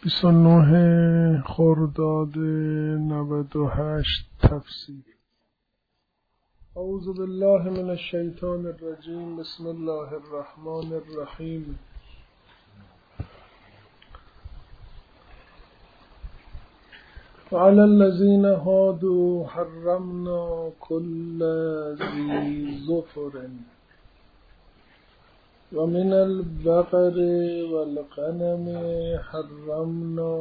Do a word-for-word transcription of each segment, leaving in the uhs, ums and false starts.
بیست و نه خرداد نود و هشت تفسیر. اعوذ بالله من الشیطان الرجیم. بسم الله الرحمن الرحیم. وعلى الذين هادوا حرمنا كل ذي ظفر ومن البقر والغنم حرمنا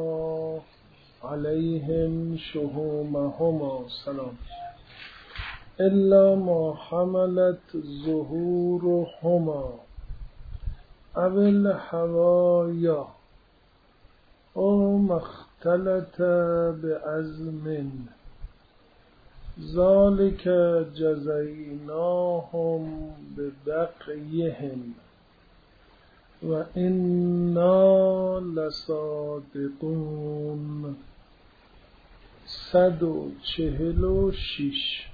عليهم شحومهما سلام إلا ما حملت ظهورهما أو الحوايا أو ما اختلط بعظم ذلك جزيناهم ببغيهم و انا لصادقون. صد و چهل و شیش.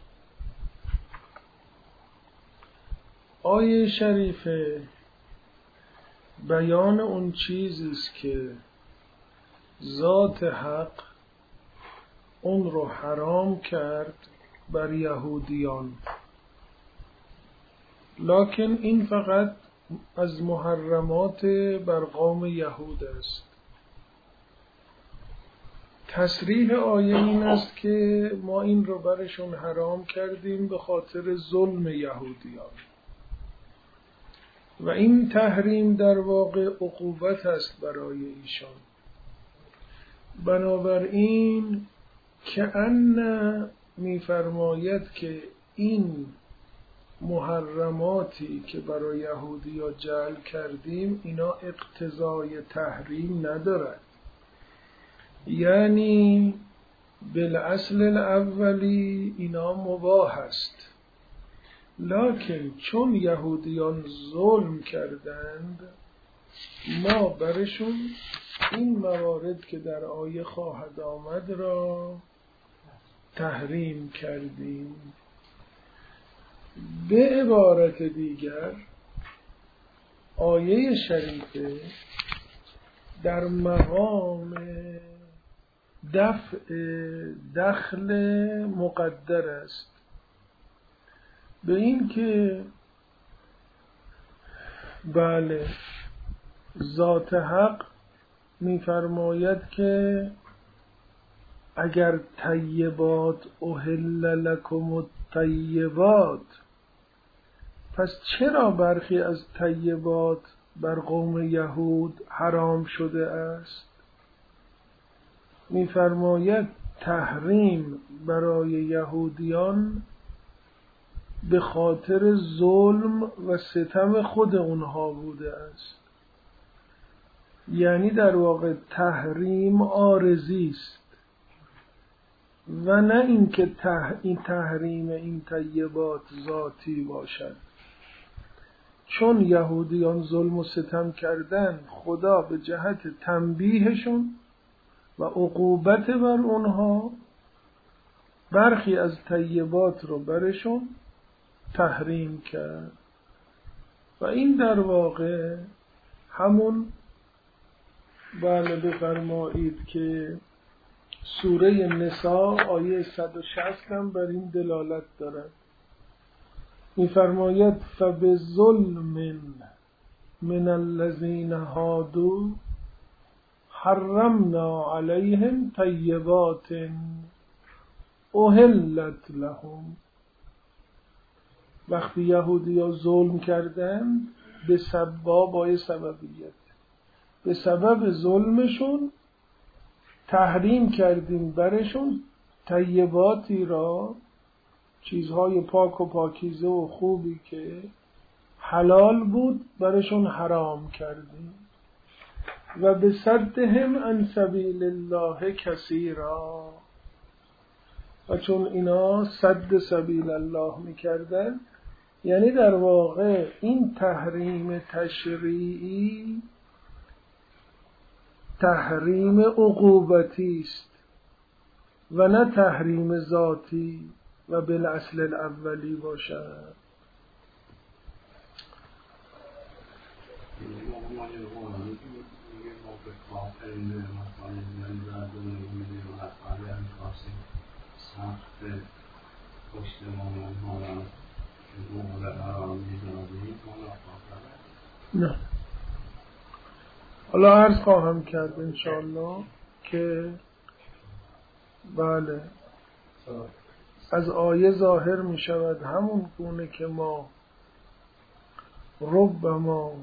آیه شریفه بیان اون چیزی است که ذات حق اون رو حرام کرد بر یهودیان، لکن این فقط از محرمات بر قوم یهود است. تصریح آیه این است که ما این رو برشون حرام کردیم به خاطر ظلم یهودیان و این تحریم در واقع عقوبت است برای ایشان. بنابراین که ان می‌فرماید که این محرماتی که برای یهودی‌ها جعل کردیم اینا اقتضای تحریم ندارد، یعنی بالاصل الاولی اینا مباح است، لکن چون یهودیان ظلم کردند ما برشون این موارد که در آیه خواهد آمد را تحریم کردیم. به عبارت دیگر آیه شریفه در مقام دفع دخل مقدر است، به این که بله ذات حق می‌فرماید که اگر طیبات احل لکم الطیبات، پس چرا برخی از طیبات بر قوم یهود حرام شده است؟ می‌فرماید تحریم برای یهودیان به خاطر ظلم و ستم خود اونها بوده است، یعنی در واقع تحریم عارضی است و نه اینکه ته... این تحریم این طیبات ذاتی باشد. چون یهودیان ظلم و ستم کردن، خدا به جهت تنبیهشون و عقوبت بر اونها برخی از طیبات رو برشون تحریم کرد و این در واقع همون بله بفرمایید که سوره نساء آیه صد و شصت هم بر این دلالت دارد. می‌فرماید فبظلم من الذین هادوا حرمنا علیهم طیبات احلت لهم. وقتی یهودی‌ها ظلم کردند به سبب آیه سببیت، به سبب ظلمشون تحریم کردیم برشون طیباتی را، چیزهای پاک و پاکیزه و خوبی که حلال بود برشون حرام کردیم و به صدهم عن سبیل الله کثیرا، و چون اینا صد سبیل الله میکردن، یعنی در واقع این تحریم تشریعی تحریم عقوبتی است و نه تحریم ذاتی و بالاصل الاولی باشد. آخرین مقاله دیدن در دنیای مقاله هم خاصی سخت پشت مامان ها را که مقاله آرامی دادهی مالا نه. حالا عرض خواهم کرد انشاءالله که بله از آیه ظاهر می شود همون گونه که ما ربما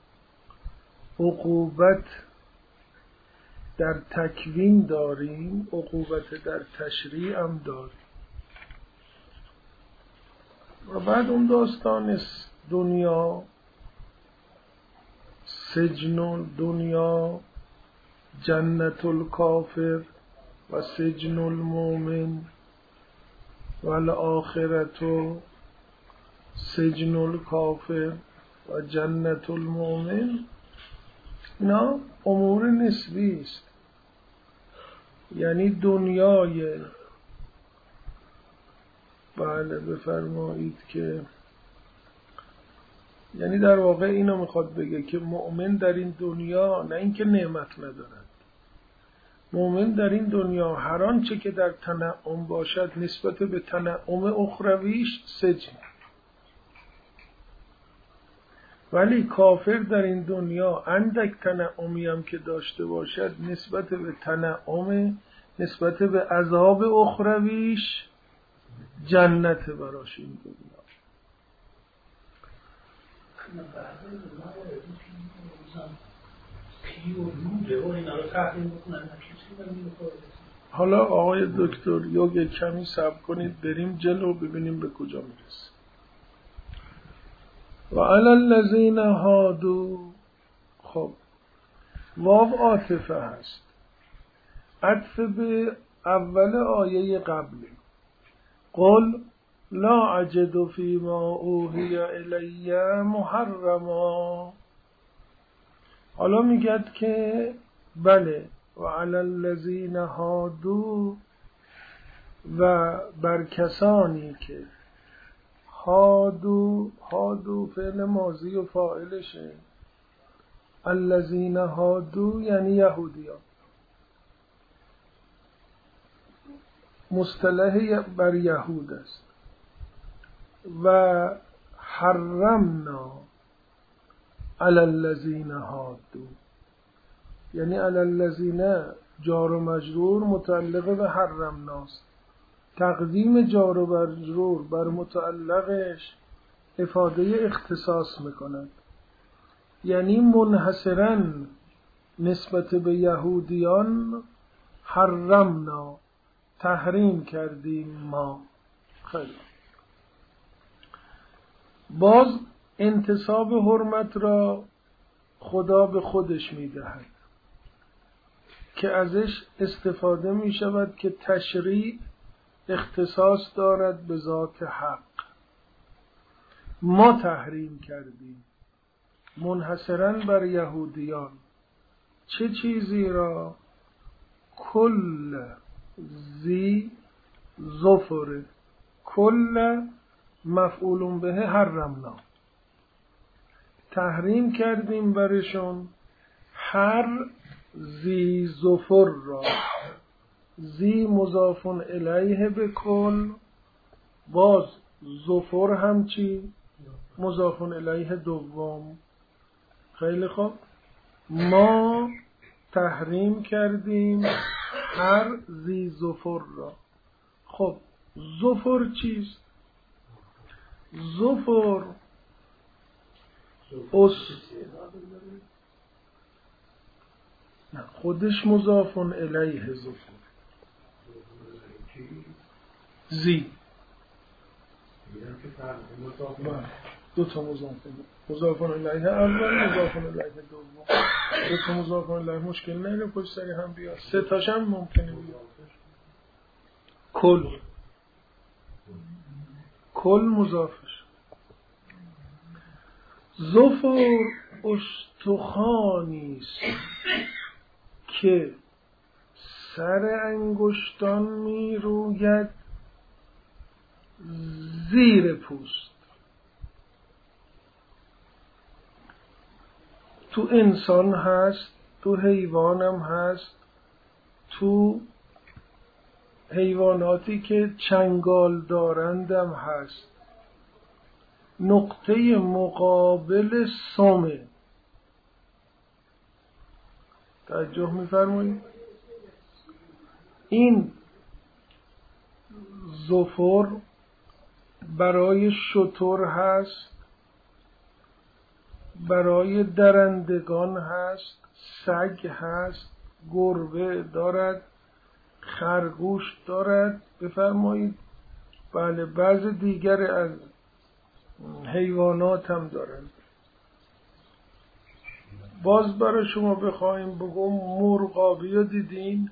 عقوبت در تکوین داریم، عقوبت در تشریع هم داریم. و بعد اون داستان دنیا، سجن دنیا، جنت الکافر و سجن المؤمن و الآخرت سجن الکافر و جنت المؤمن، اینا امور نسبی است. یعنی دنیای بله بفرمایید که یعنی در واقع اینو میخواد بگه که مؤمن در این دنیا نه اینکه نعمت ندارد، مؤمن در این دنیا هر آنچه که در تنعم باشد نسبت به تنعم اخرویش سجن، ولی کافر در این دنیا اندک تنعمی هم که داشته باشد نسبت به تنعم، نسبت به عذاب اخرویش جنت براش این دنیا. حالا آقای دکتر یوگ کمی صبر کنید بریم جلو ببینیم به کجا میرسه. و علی الذین هادوا، خب واو عاطفه هست، عطف به اول آیه قبلی. قل لا اجد فیما اوحی الی محرما. حالا میگد که بله و علی الذین هادوا، و بر کسانی که هادو، هادو فعل ماضی و فاعلشه، الذین هادو یعنی یهودیان، مصطلح بر یهود است. و حرمنا علی الذین هادو یعنی علی الذین جار و مجرور متعلق به حرمناست. تقدیم جار و مجرور بر متعلقش افاده اختصاص میکند، یعنی منحصراً نسبت به یهودیان حرمنا تحریم کردیم ما. خیلی باز انتصاب حرمت را خدا به خودش میدهد که ازش استفاده میشود که تشریع اختصاص دارد به ذات حق. ما تحریم کردیم منحصراً بر یهودیان چه چیزی را؟ کل ذی ظفر، کل مفعول به حرمنا، تحریم کردیم برشون هر ذی ظفر را. ذی مضاف الیه به کل، باز ظفر هم چی؟ مضاف الیه دوم. خیلی خوب، ما تحریم کردیم هر ذی ظفر را. خب ظفر چیست؟ ظفر اس نه خودش مضاف الیه ظفر زی دو تا مضاف مضاف الیه اول، مضاف الیه دوم. دو تا مضاف الیه مشکل نه، پشت سری هم بیاد، سه تاش هم ممکنه بیاد. کل کل مضافش. ظفر استخوانی است که سر انگشتان می روید زیر پوست. تو انسان هست، تو حیوانم هست، تو حیواناتی که چنگال دارندم هست. نقطه مقابل سمه. توجه می‌فرمایید؟ این زفر برای شتر هست، برای درندگان هست، سگ هست، گربه دارد، خرگوش دارد. بفرمایید بله، بعض دیگر از حیوانات هم دارند. باز برای شما بخوایم بگم مرغابی رو دیدین؟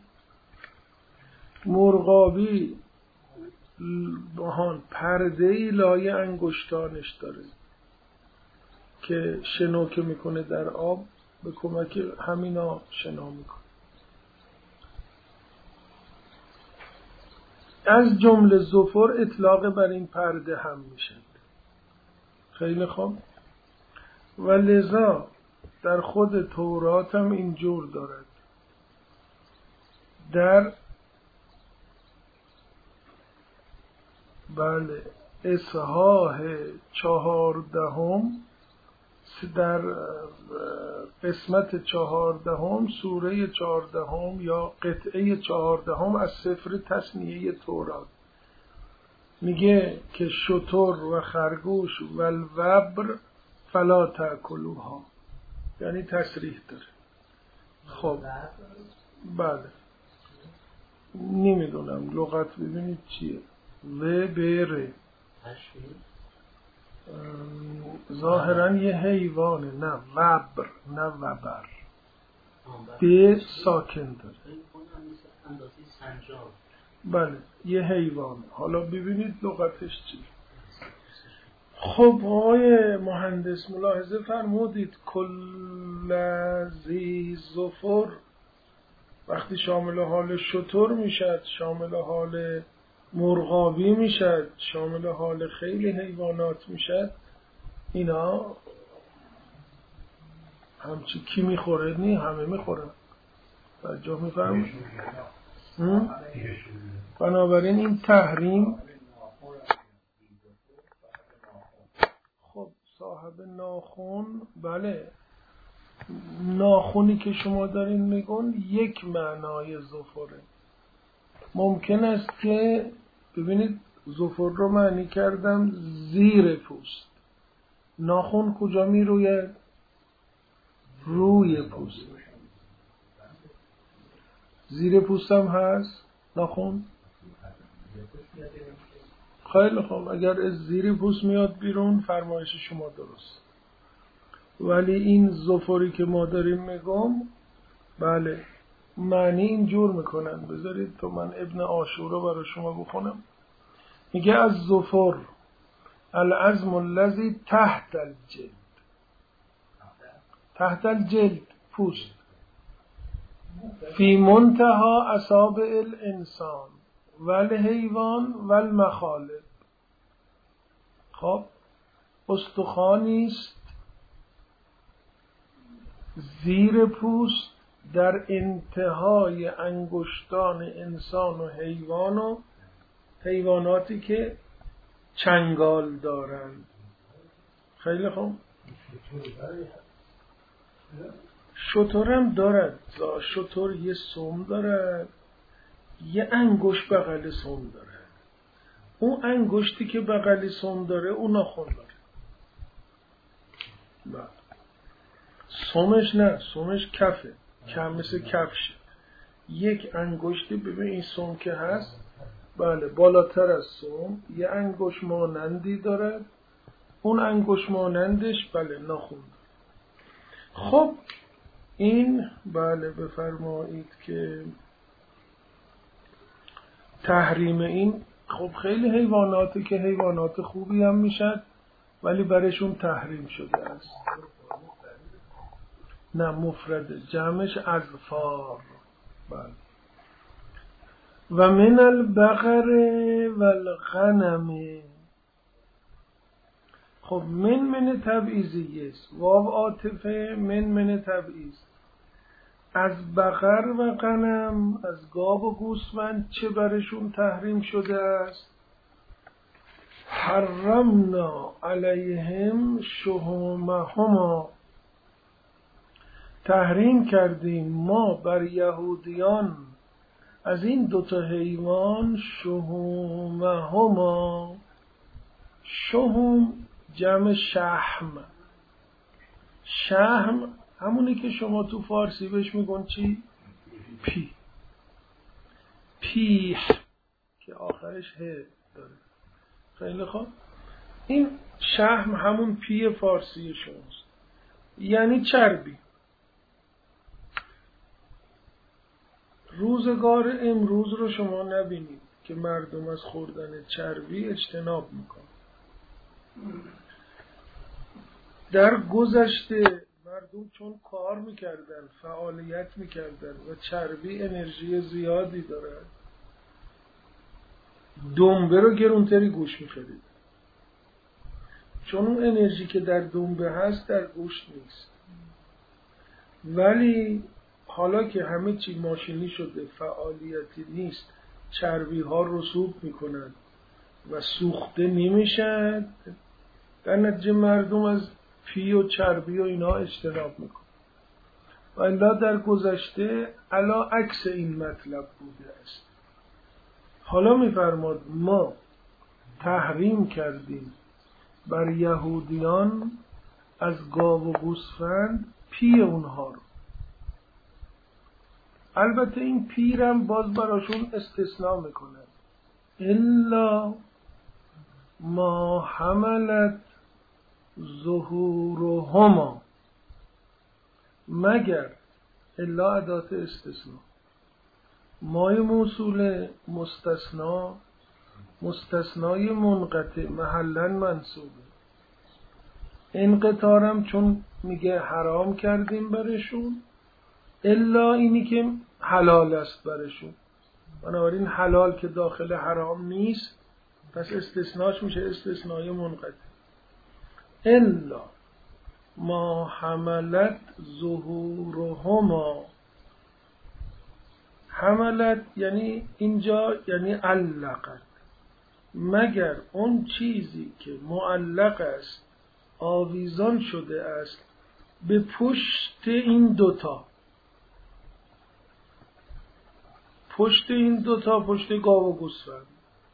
مرغابی بهان پرده‌ای لای انگشتانش داره که شنوکه میکنه در آب، به کمک همینا شنا میکنه. از جمله زفر اطلاق بر این پرده هم میشه. خیلی خوب. و لذا در خود تورات هم اینجور دارد. در بله اصحاح چهاردهم، در قسمت چهاردهم، سوره چهاردهم یا قطعه چهاردهم از سفر تثنیه تورات میگه که شتر و خرگوش و الوبر فلا تأکلوها، یعنی تصریح داره. خب بله نمیدونم لغت ببینید چیه. و بره ظاهرا یه حیوانه، نه وبر نه وبر، به ساکن داره. بله یه حیوان. حالا ببینید لغتش چیه. خب آقای مهندس ملاحظه فرمودید کل ذی ظفر وقتی شامل حال شتر میشد، شامل حال مرغابی میشد، شامل حال خیلی حیوانات میشد، اینا همچی کی میخوره؟ نی همه میخورن. توجه میفرمایید؟ بنابراین این تحریم. خب صاحب ناخن، بله ناخونی که شما دارین میگن یک معنای زفره. ممکن است که ببینید زفر رو معنی کردم زیر پوست. ناخن کجا می روید؟ روی پوست. زیر پوست هم هست ناخن. خیلی خوب، اگر از زیر پوست میاد بیرون فرمایش شما درست. ولی این زفری که ما داریم میگم بله معنی اینجور میکنن. بذارید تو من ابن عاشور رو برای شما بخونم. میگه از زفر العظم الذی تحت الجلد، تحت الجلد پوست، فی منتها اصابع الانسان والحیوان والمخالب. خب استخوانی است زیر پوست در انتهای انگشتان انسان و حیوان و حیواناتی که چنگال دارند. خیلی خوب. شتر هم دارد. شتر یه سم دارد، یه انگشت بغل سم داره. اون انگشتی که بغل سم داره اون ناخن داره. بله. سمش نه، سمش کفه، کم مثل کفشه. یک انگشتی ببین این سم که هست بله بالاتر از سم یه انگشت مانندی داره، اون انگشت مانندش بله ناخن داره. خب این بله بفرمایید که تحریم این، خب خیلی حیواناتی که حیوانات خوبی هم میشد ولی برشون تحریم شده است. نه مفرده، جمعش اظفار. بله. و من البقر والغنم. خب من من تبعیضی است. واو عاطفه، من من تبعیض. از بقر و غنم، از گاو و گوسفند چه برشون تحریم شده است؟ حرمنا علیهم شحومهما، تحریم کردیم ما بر یهودیان از این دوتا حیوان شحومهما. شحوم جمع شحم. شحم همونی که شما تو فارسی بهش میگن چی؟ پی. پیح که آخرش ه داره. خیلی خوب. این شحم همون پی فارسی شماست، یعنی چربی. روزگار امروز رو شما نبینید که مردم از خوردن چربی اجتناب میکنن. در گذشته مردم چون کار میکردن، فعالیت میکردن و چربی انرژی زیادی داره، دنبه رو گرونتری گوش میخرید، چون اون انرژی که در دنبه هست در گوشت نیست. ولی حالا که همه چی ماشینی شده، فعالیتی نیست، چربی ها رسوب میکنن و سوخته نمیشن، در نتیجه مردم از پی و چربی و اینا اجتناب میکنن. و الا در گذشته علا عکس این مطلب بوده است. حالا میفرماد ما تحریم کردیم بر یهودیان از گاو و گوسفند پی اونها رو. البته این پیرم باز براشون استثناء میکنه، الا ما حملت ظهورهما، مگر الا ادات استثناء، مای موصول مستثنا، مستثنای منقطع محلا منصوبه. انقطارم چون میگه حرام کردیم برشون، الا اینی که حلال است برشون. بنابراین حلال که داخل حرام نیست، پس استثناش میشه استثنای منقطع. الا ما حملت ظهورهما، حملت یعنی اینجا یعنی علقت، مگر اون چیزی که معلق است، آویزان شده است به پشت این دوتا. پشت این دوتا پشت گاو و گوسفند.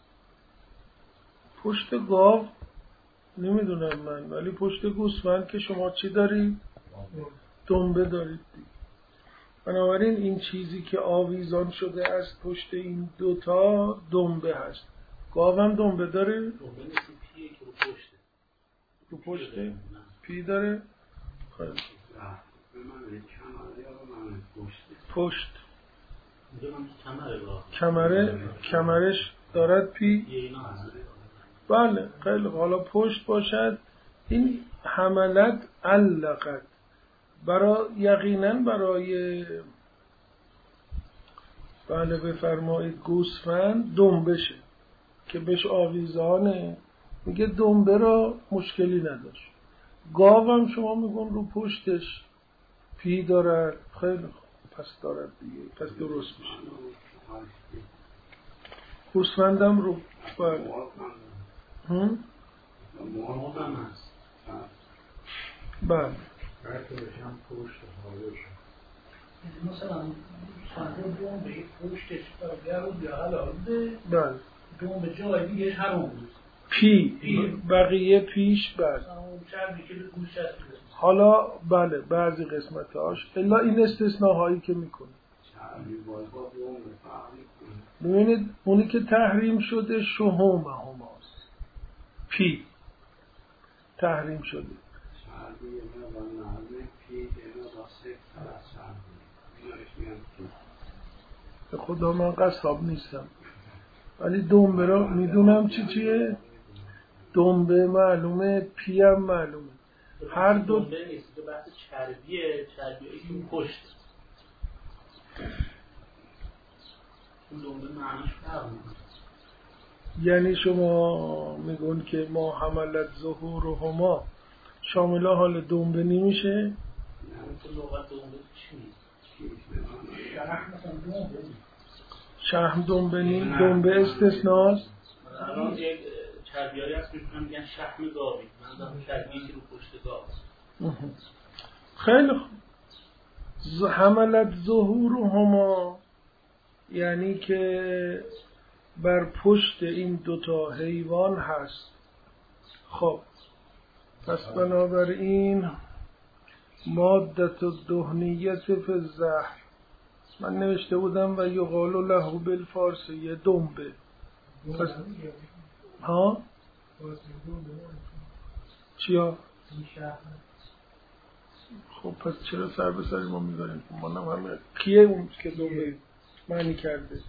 پشت گاو نمیدونم من، ولی پشت گوسفند که شما چی دارید؟ دنبه دارید. بنابراین این چیزی که آویزان شده است پشت این دوتا دنبه هست. گاو هم دنبه داره؟ دنبه نیست، پیه که رو پشته. رو پشته؟ پی داره؟ خیلی پشت. کمره کمرش دارد پی؟ بله خیلی. حالا پشت باشد. این حملت علقت برای یقینا برای بله بفرمایید گوسفند دنبشه که بهش آویزانه، میگه دنبه را مشکلی نداشت. گاو هم شما میگون رو پشتش پی دارد. خیلی پس دارد دیگه، پس درست میشه. گوسفندم رو بله هم؟ بله مثلا سنده دوم به پشتش برگرد یا حلال ده، بله دوم به جای دیگه حرام بود. پی, پی. بقیه پیش بله. حالا بله بعضی قسمت هاش الا این استثناء که میکنه. ببینید اونی که تحریم شده شحوم هماست، پی تحریم شده. به خدا من قصاب نیستم، ولی دنبه را میدونم چی چیه. دنبه معلومه، پی هم معلومه. هر دو دنبه نیست که بحث چربیه، چربیه ایشون پشت. اون دنبه معنیش فرق میکنه. یعنی شما میگون که ما حملت ظهورهما شامل حال دنبه نمیشه؟ تو لغت دنبه چی نیست؟ شرح مثلا دنبه شحم دنبه نیم، دنبه استثناست. الان یک چربیاری هست میتونم میگن شحم گاوی، من دارم چربیی که رو پشت گاو. خیلی خوب. ز... حملت ظهورهما یعنی که بر پشت این دوتا حیوان هست. خب پس بنابراین مادت الدهنیت فی الزهر، من نوشته بودم و یقال له بالفارسی دنبه. پس ها چیا؟ خب پس چرا سر به سر ما میذاریم؟ ما نم همه کیه اون که دنبه معنی کرده؟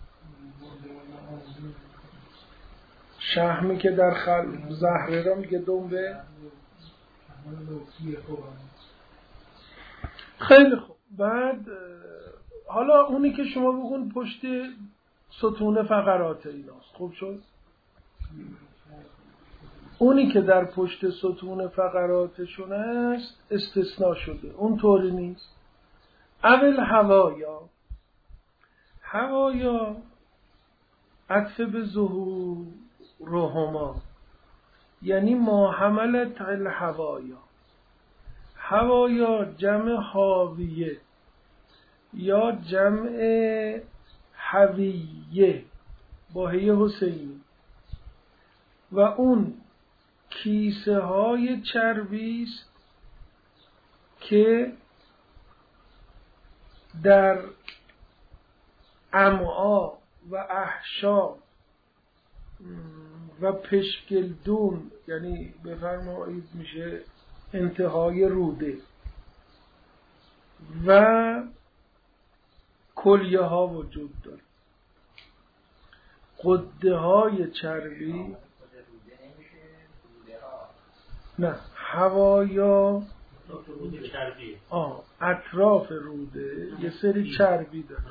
شحمی که در خل زهره را میگه دنبه. خیلی خوب. بعد حالا اونی که شما بگون پشت ستون فقرات ایناست، خوب شد؟ اونی که در پشت ستون فقراتشون است استثناء شده، اون طوری نیست. اول هوایا، هوایا عطف به ظهورهما یعنی ما حملت الهوایا. هوایا جمع حاویه یا جمع حویه با هی حسینی و اون کیسه های چربی است که در امعا و احشا و پشگلدون، یعنی بفرمایید میشه انتهای روده و کلیه ها وجود داره. قده های چربی نه هوایا آه اطراف روده یه سری چربی داره.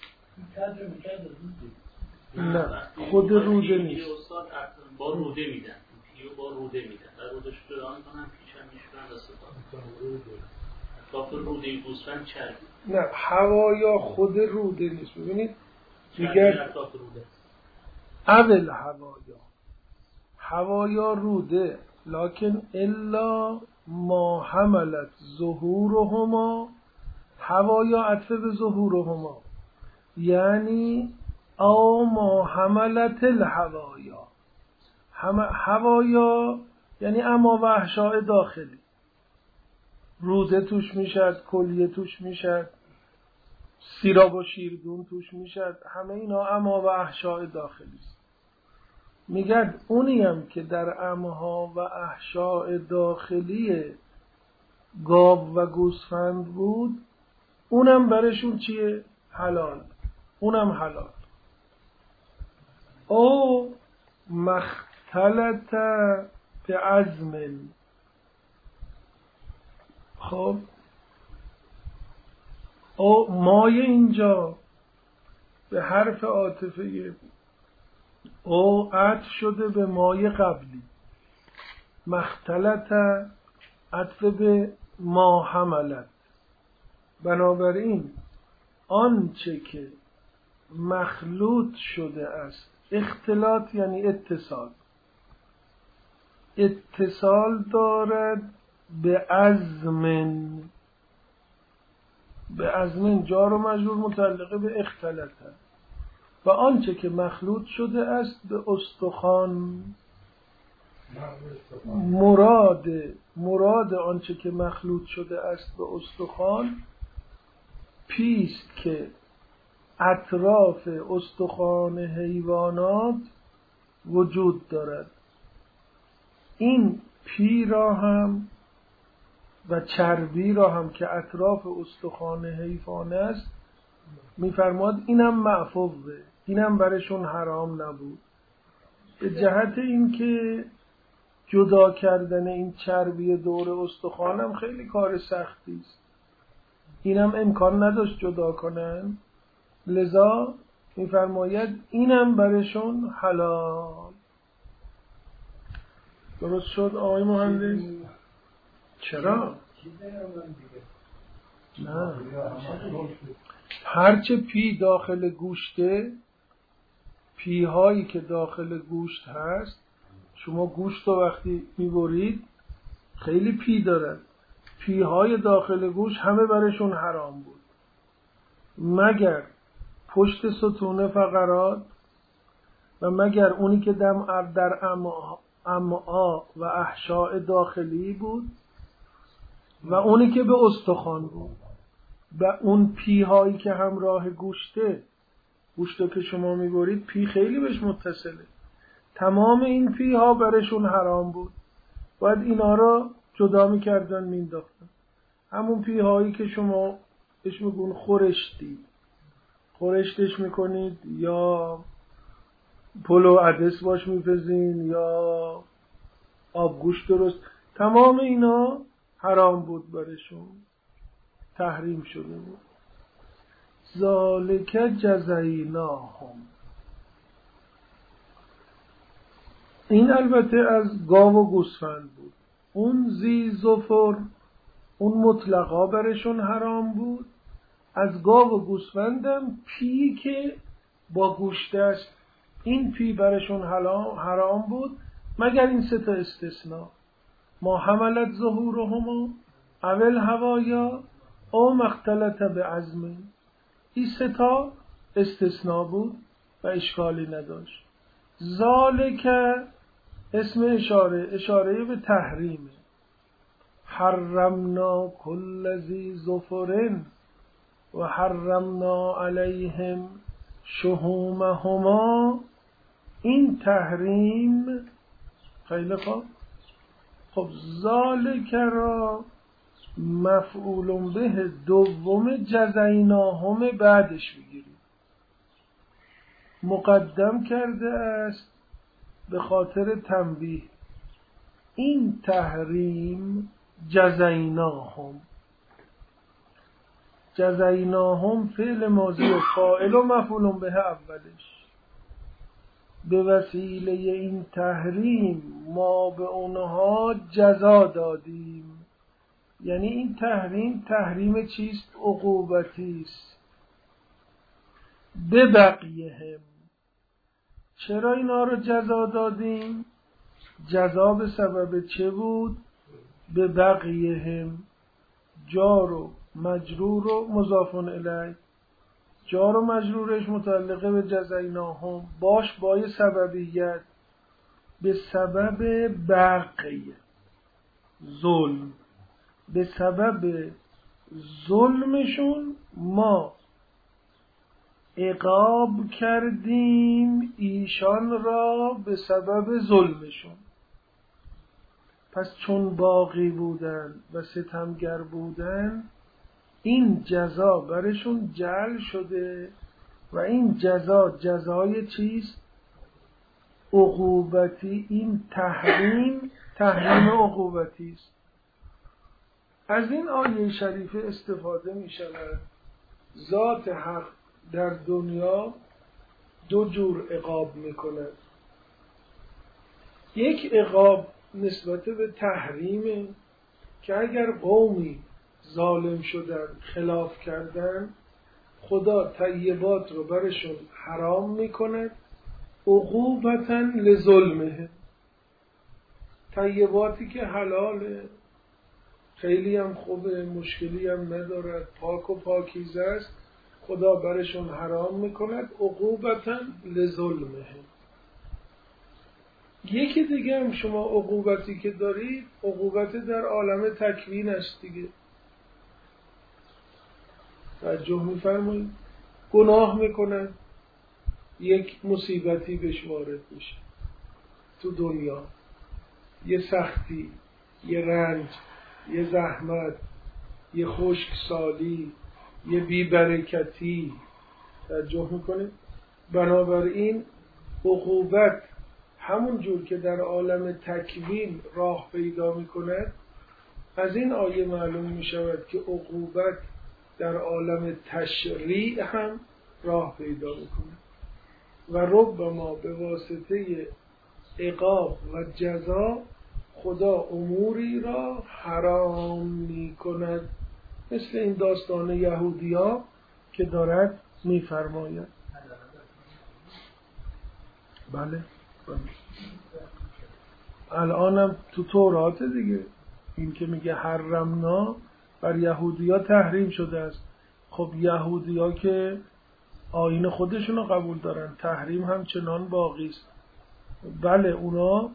نه خود روده نیست. با روده میدن، پیو با روده میدن و روده شده آن کنن پیشم میشونن استفاده اطراف روده گوسفند چربی. نه هوایا خود روده نیست. ببینید دیگر اول هوایا هوایا روده لکن الا ما حملت ظهورهما، هوایا عطف به ظهورهما یعنی او ما حملت الهوایا. هوایا یعنی اما و احشاء داخلی، روده توش میشد، کلیه توش میشد، سیراب و شیردون توش میشد، همه اینا اما و احشاء داخلی است. میگن اونی هم که در امها و احشاء داخلی گاو و گوسفند بود اونم برشون چیه؟ حلال. اونم حلال. او مختلط به عزم. خب او مای اینجا به حرف عاطفه او عطف شده به مای قبلی. مختلط عطف به ما حملت. بنابراین آنچه که مخلوط شده است، اختلاط یعنی اتصال، اتصال دارد به عزمن. به عزمن جار و مجرور متعلقه به اختلطه و آنچه که مخلوط شده است به استخوان. مراد مراد آنچه که مخلوط شده است به استخوان پیست که اطراف استخوان حیوانات وجود دارد. این پی را هم و چربی را هم که اطراف استخوان حیوان است میفرماد اینم معفوه، اینم برشون حرام نبود، به جهت اینکه جدا کردن این چربی دور استخوانم خیلی کار سختی است، اینم امکان نداشت جدا کنن، لذا میفرماید اینم برشون حلال. درست شد آقای مهندس؟ چرا؟ نه، هرچه پی داخل گوشته، پی هایی که داخل گوشت هست، شما گوشت رو وقتی میبرید خیلی پی دارن، پی های داخل گوشت همه برشون حرام بود مگر پشت ستون فقرات و مگر اونی که دم در امعا و احشاء داخلی بود و اونی که به استخوان بود. و اون پی هایی که همراه گوشته، گوشتو که شما میبرید پی خیلی بهش متصله، تمام این پی ها برشون حرام بود، باید اینا رو جدا میکردن مینداختن. همون پی هایی که شما بهش میگون خورشتی، خورشتش میکنید یا پلو عدس باش میپزین یا آبگوشت درست، تمام اینا حرام بود برشون، تحریم شده بود. ذالک جزیناهم، این البته از گاو و گوسفند بود. اون ذی ظفر، اون مطلقا برشون حرام بود. از گاو و گوسفندم پی که با گوشت است، این پی برشون حرام بود مگر این سه تا استثناء: ما حملت ظهورهما اول هوایا او مختلط بعظم. این سه تا استثناء بود و اشکالی نداشت. ذالک اسم اشاره، اشاره به تحریمه. حرمنا کل ذی ظفر و حرمنا علیهم شحومهما. این تحریم خیلی خوب. خب ذالک را مفعول به دوم جزیناهم بعدش بگیرید، مقدم کرده است به خاطر تنبیه. این تحریم جزیناهم، جزیناهم فعل ماضی و فاعل و مفعول به اولش. به وسیله این تحریم ما به اونها جزا دادیم. یعنی این تحریم تحریم چیست؟ عقوبتی است. به بقیهم، چرا اینا رو جزا دادیم؟ جزا به سبب چه بود؟ به بقیهم، جار و مجرور و مضاف الیه. جار و مجرورش متعلقه به جزیناهم، باش با سببیت، به سبب بقیه ظلم، به سبب ظلمشون ما عقاب کردیم ایشان را به سبب ظلمشون. پس چون باغی بودن و ستمگر بودن، این جزا برشون جعل شده و این جزا جزای چیست؟ عقوبتی. این تحریم تحریم عقوبتی است. از این آیه شریفه استفاده می شود ذات حق در دنیا دو جور عقاب می کند. یک عقاب نسبت به تحریم که اگر قومی ظالم شدن، خلاف کردن، خدا طیبات رو برشون حرام می کند عقوبتاً لظلمه. طیباتی که حلاله، خیلی هم خوبه، مشکلی هم ندارد، پاک و پاکیزه است، خدا برشون حرام میکند عقوبتاً لظلمه. یکی دیگه هم شما عقوبتی که دارید، عقوبت در عالم تکوین است دیگه. توجه میفرمایید، گناه میکنن، یک مصیبتی بهش وارد میشه تو دنیا، یه سختی، یه رنج، یه زحمت، یه خشکسالی، یه بی‌برکتی. توجه میکنه. بنابراین عقوبت همون جور که در عالم تکوین راه پیدا میکند، از این آیه معلوم میشود که عقوبت در عالم تشریع هم راه پیدا میکنه و ربما به واسطه عقاب و جزا خدا اموری را حرام می کند مثل این داستان یهودیا که دارد میفرماید. بله الانم تو تورات دیگه این که میگه حرمنا بر یهودیا تحریم شده است. خب یهودیا که آیین خودشونو قبول دارن، تحریم همچنان باقی است. بله اونا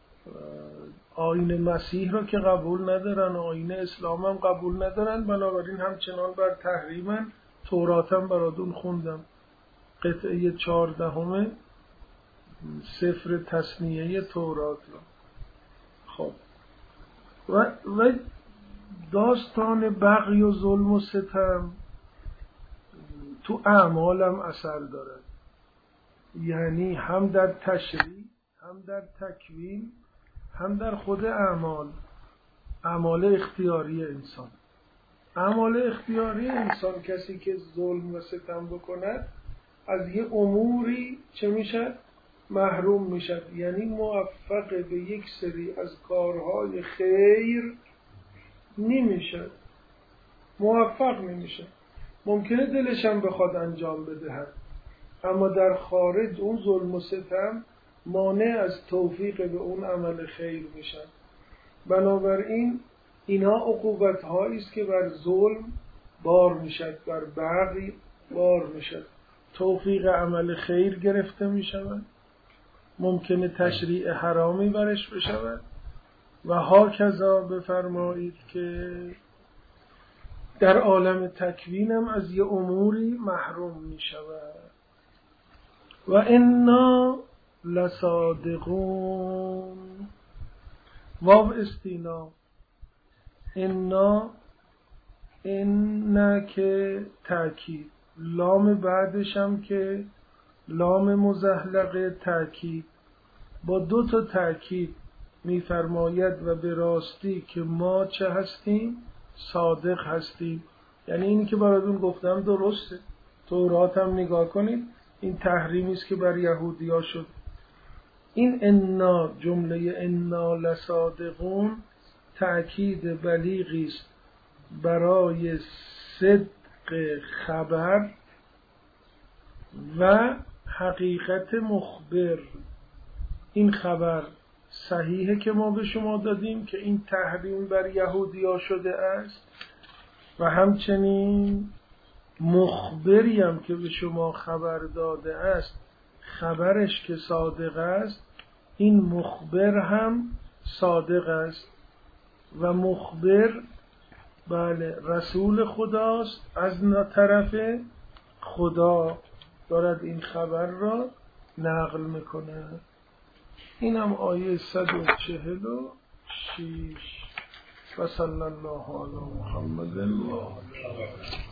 آیین مسیح رو که قبول ندارن، آیین اسلام هم قبول ندارن، بنابراین همچنان بر تحریمن. توراتم براتون خوندم قطعه چهاردهم سفر تثنیه تورات رو. خب و, و داستان بغی و ظلم و ستم تو اعمالم اثر دارد، یعنی هم در تشریع، هم در تکوین، هم در خود اعمال. اعمال اختیاری انسان، اعمال اختیاری انسان، کسی که ظلم و ستم بکند از یه اموری چه میشد؟ محروم میشد. یعنی موفق به یک سری از کارهای خیر نمیشد، موفق نمیشه. ممکنه دلش هم بخواد انجام بدهد، اما در خارج اون ظلم و ستم مانع از توفیق به اون عمل خیر میشن. بنابراین اینا عقوبت هایی است که بر ظلم بار میشد، بر بغی بار میشد. توفیق عمل خیر گرفته میشود، ممکنه تشریع حرامی برش بشود و هاکذا بفرمایید که در عالم تکوینم از یه اموری محروم می شود. و انا لصادقون. واو استینا، انا، انا که تأکید، لام بعدش هم که لام مزحلقه تأکید، با دو تا تأکید میفرماید و به راستی که ما چه هستیم؟ صادق هستیم. یعنی اینی که براتون گفتم درسته. تورات هم نگاه کنید، این تحریمی است که بر یهودیا شد. این انا، جمله انا لصادقون تأکید بلیغی است برای صدق خبر و حقیقت مخبر. این خبر صحیحه که ما به شما دادیم که این تحریم بر یهودیا شده است و همچنین مخبری هم که به شما خبر داده است، خبرش که صادق است، این مخبر هم صادق است و مخبر بله رسول خداست، از طرف خدا دارد این خبر را نقل میکنه. این هم آیه صد و چهل و شیش. و صلی الله علی محمد و آله.